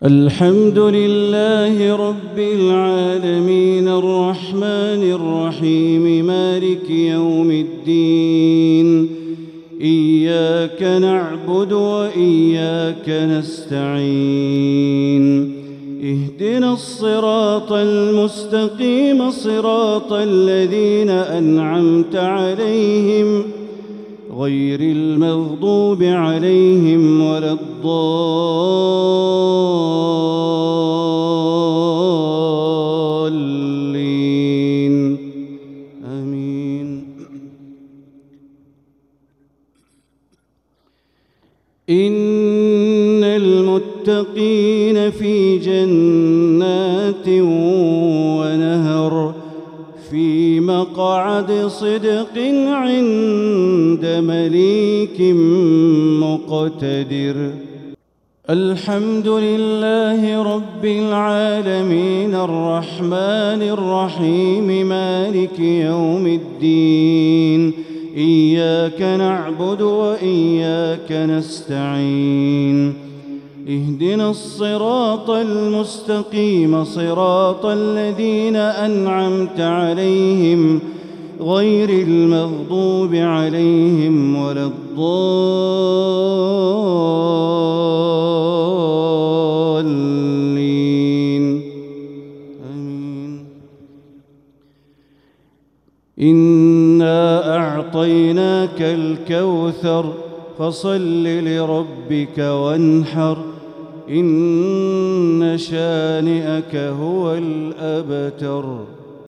الحمد لله رب العالمين الرحمن الرحيم مالك يوم الدين. إياك نعبد وإياك نستعين. اهدنا الصراط المستقيم صراط الذين أنعمت عليهم غير المغضوب عليهم ولا الضالين. آمين. إن المتقين في جنات ونهر في مقعد صدق عند مليك مقتدر. الحمد لله رب العالمين الرحمن الرحيم مالك يوم الدين. إياك نعبد وإياك نستعين. اهدنا الصراط المستقيم صراط الذين أنعمت عليهم غير المغضوب عليهم ولا الضالين. آمين. إنا أعطيناك الكوثر فصل لربك وانحر إن شانئك هو الأبتر.